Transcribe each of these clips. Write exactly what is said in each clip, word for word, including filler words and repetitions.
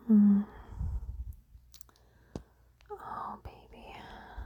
Hmm. Oh, baby.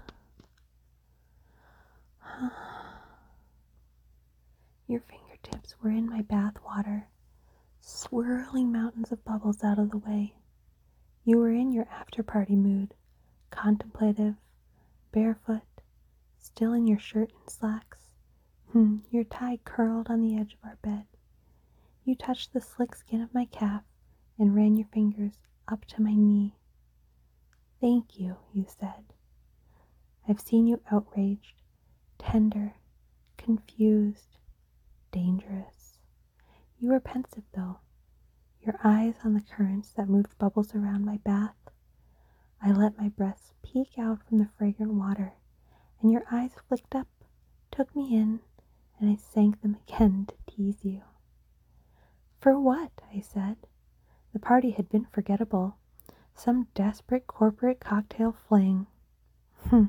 Your fingertips were in my bath water, swirling mountains of bubbles out of the way. You were in your after-party mood, contemplative, barefoot, still in your shirt and slacks. Hmm, your tie curled on the edge of our bed. You touched the slick skin of my calf and ran your fingers up to my knee. Thank you, you said. I've seen you outraged, tender, confused, dangerous. You were pensive, though, your eyes on the currents that moved bubbles around my bath. I let my breasts peek out from the fragrant water, and your eyes flicked up, took me in, and I sank them again to tease you. For what? I said. The party had been forgettable. Some desperate corporate cocktail fling. Hmm.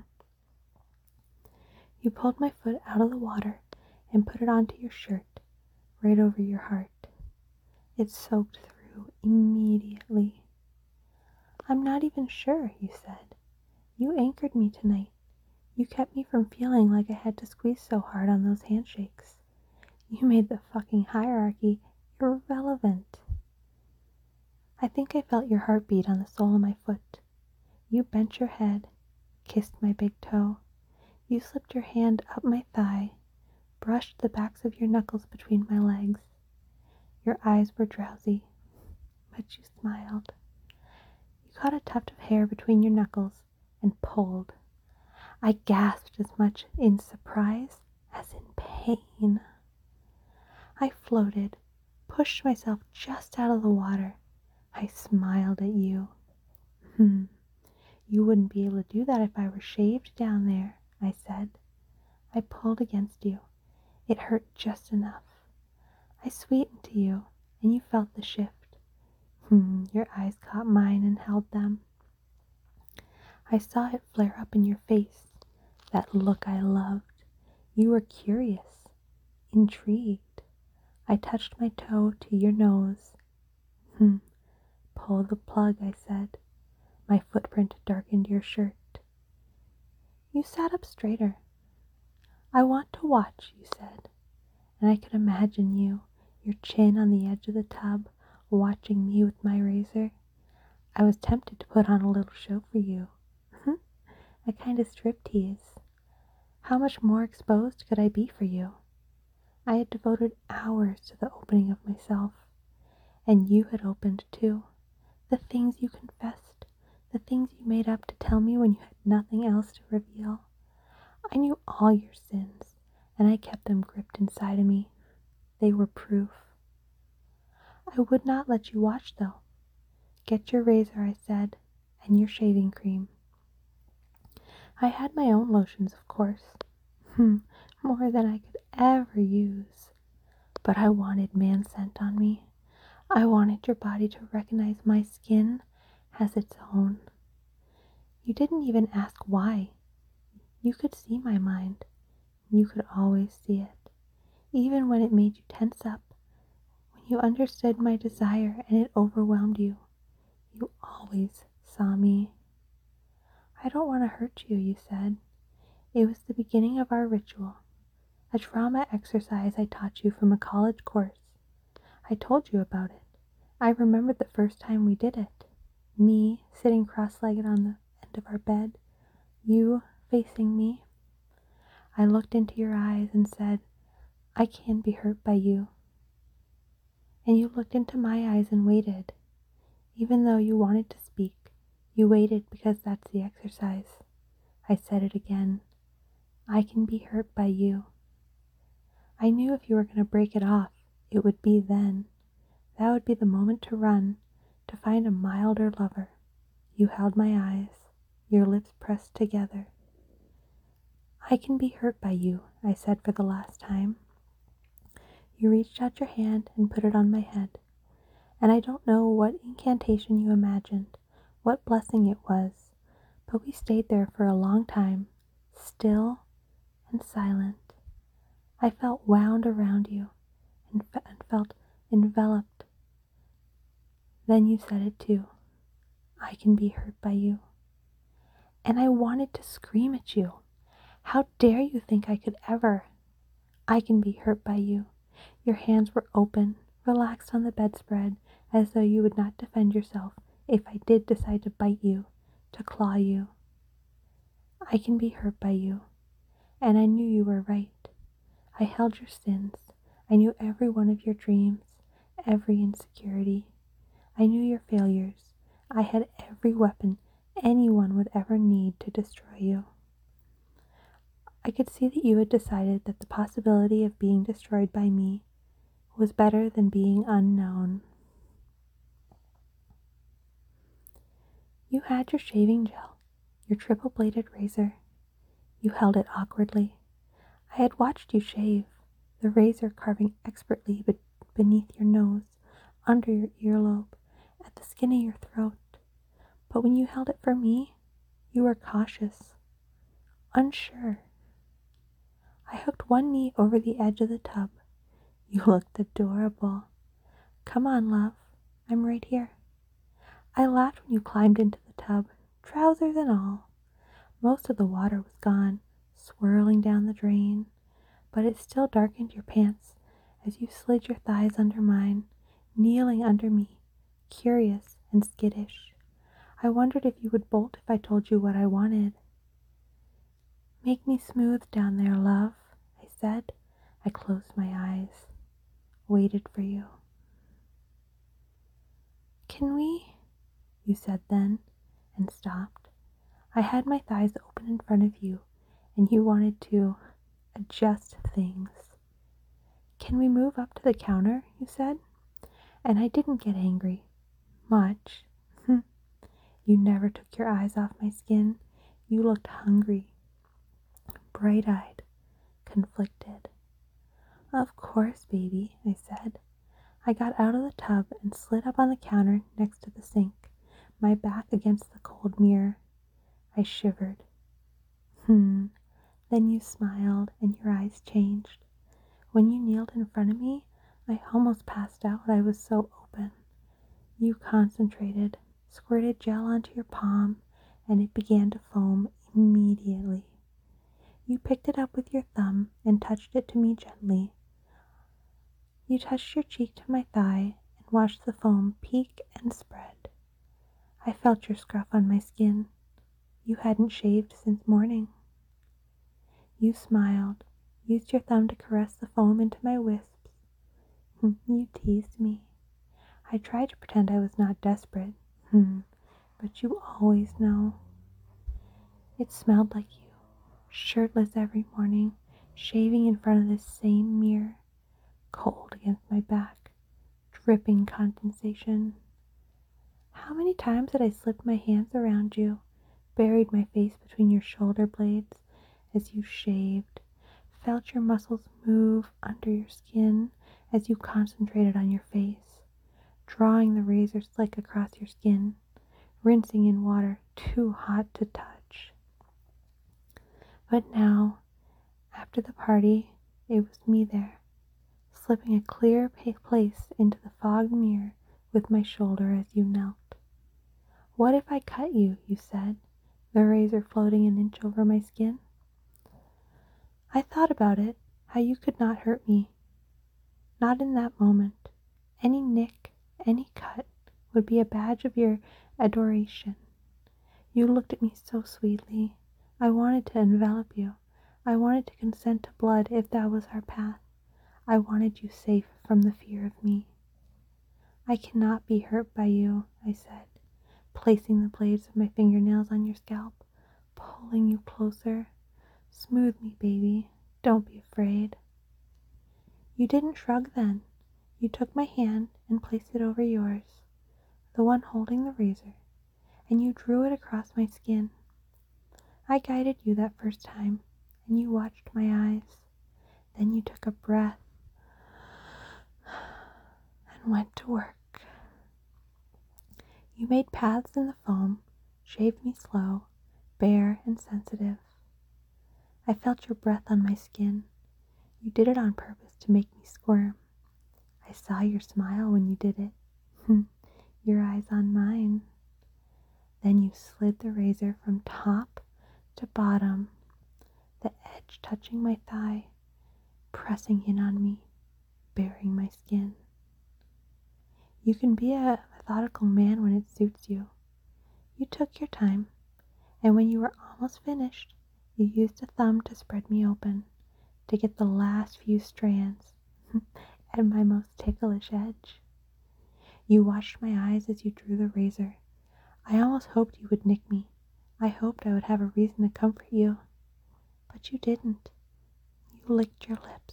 You pulled my foot out of the water and put it onto your shirt, right over your heart. It soaked through immediately. I'm not even sure, you said. You anchored me tonight. You kept me from feeling like I had to squeeze so hard on those handshakes. You made the fucking hierarchy irrelevant. I think I felt your heartbeat on the sole of my foot. You bent your head, kissed my big toe. You slipped your hand up my thigh, brushed the backs of your knuckles between my legs. Your eyes were drowsy, but you smiled. You caught a tuft of hair between your knuckles and pulled. I gasped as much in surprise as in pain. I floated, pushed myself just out of the water. I smiled at you. Hmm, you wouldn't be able to do that if I were shaved down there, I said. I pulled against you. It hurt just enough. I sweetened to you, and you felt the shift. Hmm, your eyes caught mine and held them. I saw it flare up in your face, that look I loved. You were curious, intrigued. I touched my toe to your nose. Hmm, pull the plug, I said. My footprint darkened your shirt. You sat up straighter. I want to watch, you said, and I could imagine you, your chin on the edge of the tub, watching me with my razor. I was tempted to put on a little show for you. A kind of striptease. How much more exposed could I be for you? I had devoted hours to the opening of myself, and you had opened too. The things you confessed, the things you made up to tell me when you had nothing else to reveal. I knew all your sins, and I kept them gripped inside of me. They were proof. I would not let you watch, though. Get your razor, I said, and your shaving cream. I had my own lotions, of course. Hmm, more than I could ever use. But I wanted man scent on me. I wanted your body to recognize my skin as its own. You didn't even ask why. You could see my mind. You could always see it, even when it made you tense up, when you understood my desire and it overwhelmed you. You always saw me. I don't want to hurt you, you said. It was the beginning of our ritual, a trauma exercise I taught you from a college course. I told you about it. I remembered the first time we did it. Me sitting cross-legged on the end of our bed, you facing me. I looked into your eyes and said, I can be hurt by you. And you looked into my eyes and waited. Even though you wanted to speak, you waited because that's the exercise. I said it again. I can be hurt by you. I knew if you were going to break it off, it would be then. That would be the moment to run, to find a milder lover. You held my eyes, your lips pressed together. I can be hurt by you, I said for the last time. You reached out your hand and put it on my head, and I don't know what incantation you imagined, what blessing it was, but we stayed there for a long time, still and silent. I felt wound around you and, fe- and felt enveloped. Then you said it too. I can be hurt by you. And I wanted to scream at you. How dare you think I could ever? I can be hurt by you. Your hands were open, relaxed on the bedspread, as though you would not defend yourself if I did decide to bite you, to claw you. I can be hurt by you. And I knew you were right. I held your sins. I knew every one of your dreams, every insecurity. I knew your failures. I had every weapon anyone would ever need to destroy you. I could see that you had decided that the possibility of being destroyed by me was better than being unknown. You had your shaving gel, your triple-bladed razor. You held it awkwardly. I had watched you shave, the razor carving expertly be- beneath your nose, under your earlobe, at the skin of your throat. But when you held it for me, you were cautious, unsure. I hooked one knee over the edge of the tub. You looked adorable. Come on, love. I'm right here. I laughed when you climbed into the tub, trousers and all. Most of the water was gone, swirling down the drain, but it still darkened your pants as you slid your thighs under mine, kneeling under me, curious and skittish. I wondered if you would bolt if I told you what I wanted. Make me smooth down there, love, I said. I closed my eyes, waited for you. Can we? You said then, and stopped. I had my thighs open in front of you, and you wanted to adjust things. Can we move up to the counter, you said? And I didn't get angry. Much. You never took your eyes off my skin. You looked hungry, bright-eyed, conflicted. Of course, baby, I said. I got out of the tub and slid up on the counter next to the sink, my back against the cold mirror. I shivered. Hmm. Then you smiled and your eyes changed. When you kneeled in front of me, I almost passed out. I was so open. You concentrated, squirted gel onto your palm, and it began to foam immediately. You picked it up with your thumb and touched it to me gently. You touched your cheek to my thigh and watched the foam peak and spread. I felt your scruff on my skin. You hadn't shaved since morning. You smiled, used your thumb to caress the foam into my wisps. You teased me. I tried to pretend I was not desperate, hmm, but you always know. It smelled like you, shirtless every morning, shaving in front of this same mirror, cold against my back, dripping condensation. How many times had I slipped my hands around you, buried my face between your shoulder blades as you shaved, felt your muscles move under your skin as you concentrated on your face, drawing the razor slick across your skin, rinsing in water too hot to touch. But now, after the party, it was me there, slipping a clear place into the fogged mirror with my shoulder as you knelt. What if I cut you, you said, the razor floating an inch over my skin? I thought about it, how you could not hurt me. Not in that moment. Any nick, any cut would be a badge of your adoration. You looked at me so sweetly. I wanted to envelop you. I wanted to consent to blood if that was our path. I wanted you safe from the fear of me. I cannot be hurt by you, I said, placing the blades of my fingernails on your scalp, pulling you closer. Smooth me, baby. Don't be afraid. You didn't shrug then. You took my hand and placed it over yours, the one holding the razor, and you drew it across my skin. I guided you that first time, and you watched my eyes. Then you took a breath and went to work. You made paths in the foam, shaved me slow, bare and sensitive. I felt your breath on my skin. You did it on purpose to make me squirm. I saw your smile when you did it. Your eyes on mine. Then you slid the razor from top to bottom, the edge touching my thigh, pressing in on me, baring my skin. You can be a methodical man when it suits you. You took your time, and when you were almost finished, you used a thumb to spread me open, to get the last few strands at my most ticklish edge. You watched my eyes as you drew the razor. I almost hoped you would nick me. I hoped I would have a reason to comfort you. But you didn't. You licked your lips.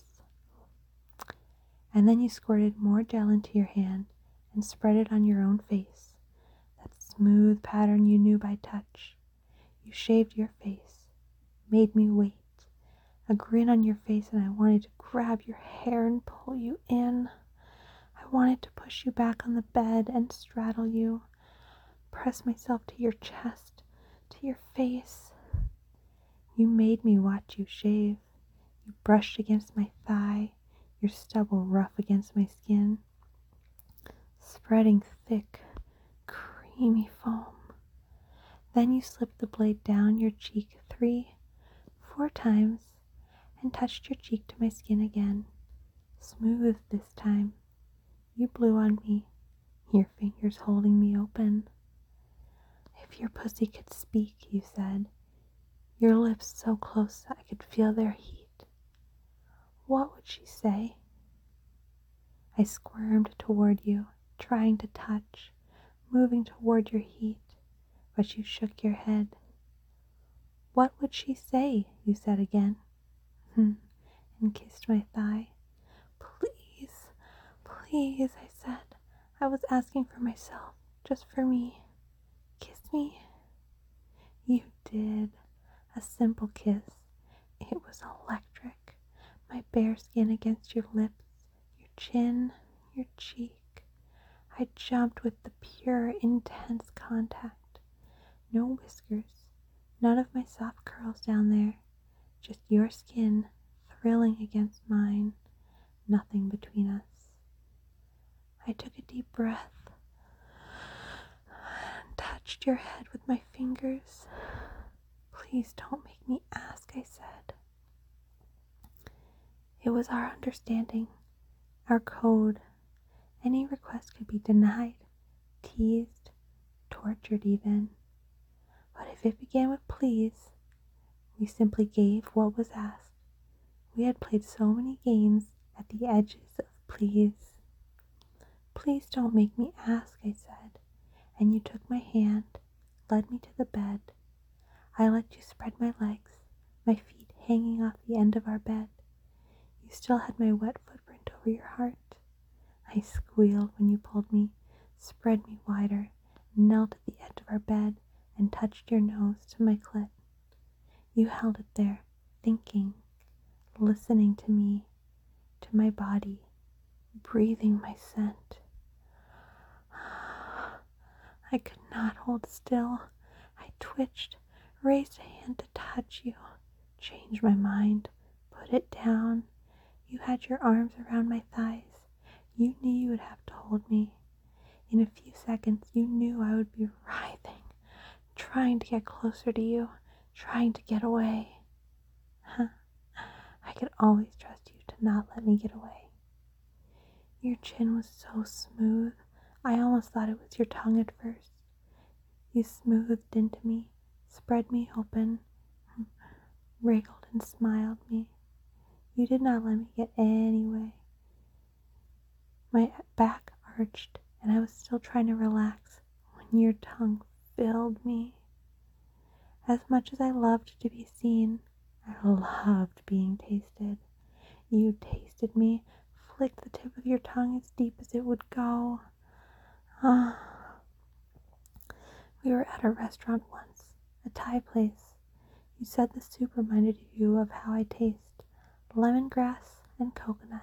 And then you squirted more gel into your hand and spread it on your own face, that smooth pattern you knew by touch. You shaved your face, made me wait, a grin on your face, and I wanted to grab your hair and pull you in. I wanted to push you back on the bed and straddle you, press myself to your chest, to your face. You made me watch you shave. You brushed against my thigh, your stubble rough against my skin, spreading thick, creamy foam. Then you slipped the blade down your cheek three, four times, and touched your cheek to my skin again, smooth this time. You blew on me, your fingers holding me open. If your pussy could speak, you said, your lips so close I could feel their heat. What would she say? I squirmed toward you, trying to touch, moving toward your heat, but you shook your head. What would she say? You said again, and kissed my thigh. Please, please, I said. I was asking for myself, just for me. Kiss me. You did. A simple kiss. It was electric. My bare skin against your lips, your chin, your cheek. I jumped with the pure, intense contact. No whiskers, none of my soft curls down there, just your skin thrilling against mine, nothing between us. I took a deep breath and touched your head with my fingers. Please don't make me ask, I said. It was our understanding, our code. Any request could be denied, teased, tortured even. But if it began with please, we simply gave what was asked. We had played so many games at the edges of please. Please don't make me ask, I said, and you took my hand, led me to the bed. I let you spread my legs, my feet hanging off the end of our bed. You still had my wet footprint over your heart. I squealed when you pulled me, spread me wider, knelt at the edge of our bed, and touched your nose to my clit. You held it there, thinking, listening to me, to my body, breathing my scent. I could not hold still. I twitched, raised a hand to touch you, changed my mind, put it down. You had your arms around my thighs. You knew you would have to hold me. In a few seconds, you knew I would be writhing, trying to get closer to you, trying to get away. Huh. I could always trust you to not let me get away. Your chin was so smooth, I almost thought it was your tongue at first. You smoothed into me, spread me open, wriggled and smiled me. You did not let me get any way. My back arched, and I was still trying to relax when your tongue filled me. As much as I loved to be seen, I loved being tasted. You tasted me, flicked the tip of your tongue as deep as it would go. Ah. We were at a restaurant once, a Thai place. You said the soup reminded you of how I taste, lemongrass and coconut.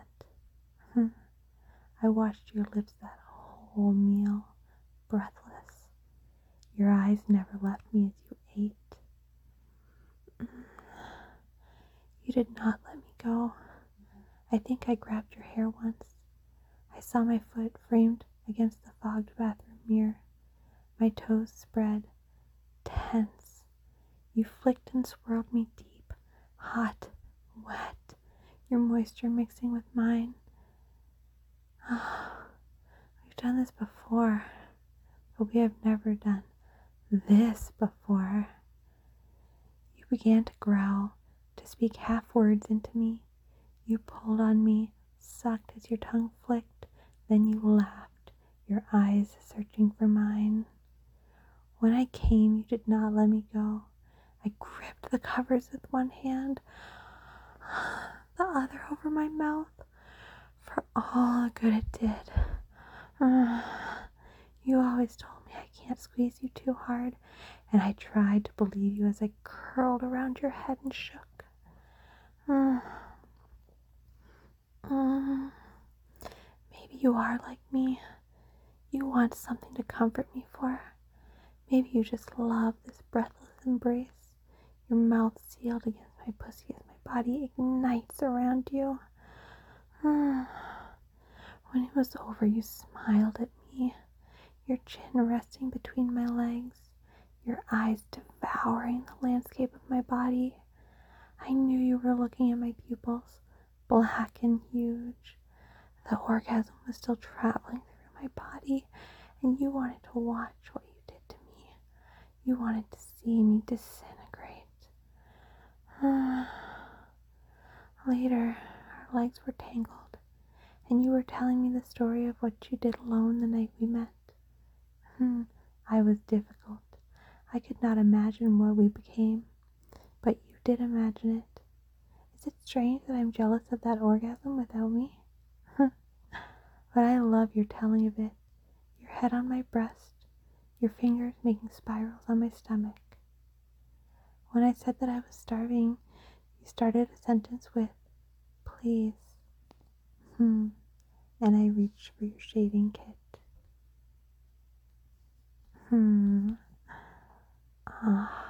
I watched your lips that whole meal, breathless. Your eyes never left me as you ate. You did not let me go. I think I grabbed your hair once. I saw my foot framed against the fogged bathroom mirror, my toes spread, tense. You flicked and swirled me deep, hot, wet, your moisture mixing with mine. We've done this before, but we have never done this before. You began to growl, to speak half words into me. You pulled on me, sucked as your tongue flicked, then you laughed, your eyes searching for mine. When I came, you did not let me go. I gripped the covers with one hand, the other over my mouth, for all the good it did. Uh, you always told me I can't squeeze you too hard, and I tried to believe you as I curled around your head and shook. Uh, uh, maybe you are like me. You want something to comfort me for. Maybe you just love this breathless embrace, your mouth sealed against my pussy as my body ignites around you. Uh, when it was over, you smiled at me, your chin resting between my legs, your eyes devouring the landscape of my body. I knew you were looking at my pupils, black and huge. The orgasm was still traveling through my body, and you wanted to watch what you did to me. You wanted to see me disintegrate. Uh, later, our legs were tangled, and you were telling me the story of what you did alone the night we met. Hmm, I was difficult. I could not imagine what we became, but you did imagine it. Is it strange that I'm jealous of that orgasm without me? But I love your telling of it, your head on my breast, your fingers making spirals on my stomach. When I said that I was starving, you started a sentence with, please. Hmm. And I reached for your shaving kit. Hmm. Ah.